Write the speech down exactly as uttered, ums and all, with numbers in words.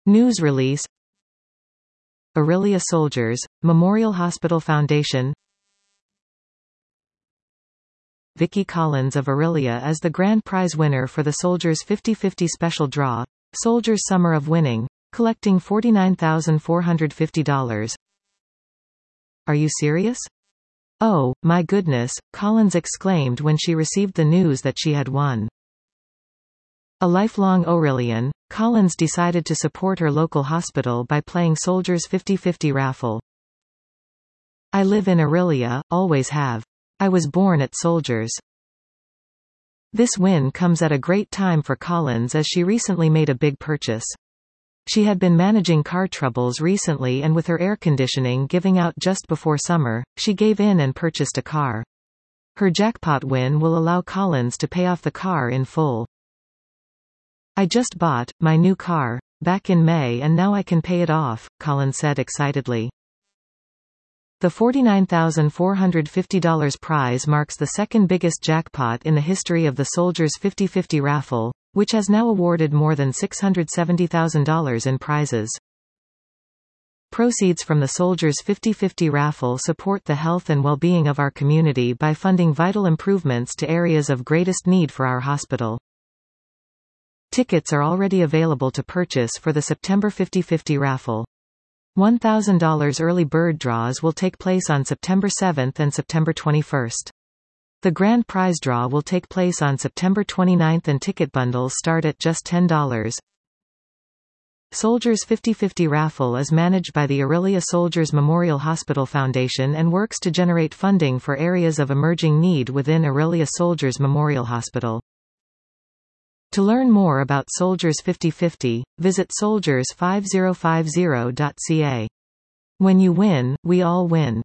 News release. Orillia Soldiers Memorial Hospital Foundation. Vicki Collins of Orillia is the grand prize winner for the Soldiers fifty fifty special draw, Soldiers Summer of Winning, collecting forty-nine thousand four hundred fifty dollars. Are you serious? Oh, my goodness, Collins exclaimed when she received the news that she had won. A lifelong Orillian, Collins decided to support her local hospital by playing Soldiers fifty fifty raffle. I live in Orillia, always have. I was born at Soldiers. This win comes at a great time for Collins as she recently made a big purchase. She had been managing car troubles recently, and with her air conditioning giving out just before summer, she gave in and purchased a car. Her jackpot win will allow Collins to pay off the car in full. I just bought my new car back in May and now I can pay it off, Collins said excitedly. The forty-nine thousand four hundred fifty dollars prize marks the second biggest jackpot in the history of the Soldiers fifty fifty raffle, which has now awarded more than six hundred seventy thousand dollars in prizes. Proceeds from the Soldiers fifty fifty raffle support the health and well-being of our community by funding vital improvements to areas of greatest need for our hospital. Tickets are already available to purchase for the September fifty fifty raffle. one thousand dollars early bird draws will take place on September seventh and September twenty-first. The grand prize draw will take place on September twenty-ninth and ticket bundles start at just ten dollars. Soldiers fifty fifty raffle is managed by the Orillia Soldiers Memorial Hospital Foundation and works to generate funding for areas of emerging need within Orillia Soldiers Memorial Hospital. To learn more about Soldiers fifty fifty, visit soldiers fifty fifty dot c a. When you win, we all win.